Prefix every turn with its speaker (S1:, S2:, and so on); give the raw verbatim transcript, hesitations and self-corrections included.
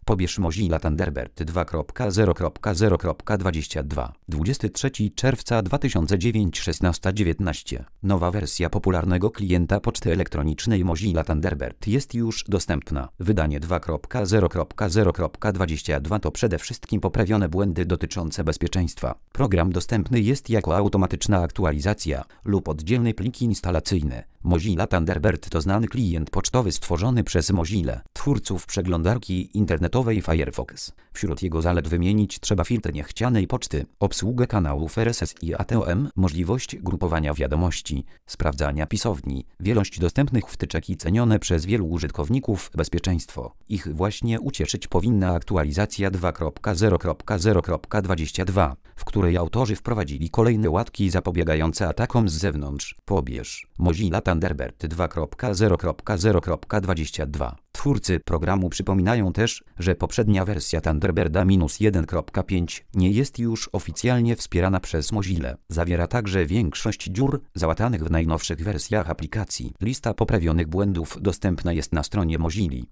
S1: Pobierz Mozilla Thunderbird dwa zero zero dwadzieścia dwa. dwudziestego trzeciego czerwca dwa tysiące dziewiątego szesnaście dziewiętnaście. Nowa wersja popularnego klienta poczty elektronicznej Mozilla Thunderbird jest już dostępna. Wydanie dwa zero zero dwadzieścia dwa to przede wszystkim poprawione błędy dotyczące bezpieczeństwa. Program dostępny jest jako automatyczna aktualizacja lub oddzielny plik instalacyjny. Mozilla Thunderbird to znany klient pocztowy stworzony przez Mozilla, twórców przeglądarki internetowej Firefox. Wśród jego zalet wymienić trzeba filtr niechcianej poczty, obsługę kanałów R S S i A T O M, możliwość grupowania wiadomości, sprawdzania pisowni, wielość dostępnych wtyczek i cenione przez wielu użytkowników bezpieczeństwo. Ich właśnie ucieszyć powinna aktualizacja dwa zero zero dwadzieścia dwa, w której autorzy wprowadzili kolejne łatki zapobiegające atakom z zewnątrz. Pobierz Mozilla Thunderbird dwa zero zero dwadzieścia dwa. Twórcy programu przypominają też, że poprzednia wersja Thunderbirda jeden kropka pięć nie jest już oficjalnie wspierana przez Mozilla. Zawiera także większość dziur załatanych w najnowszych wersjach aplikacji. Lista poprawionych błędów dostępna jest na stronie Mozilli.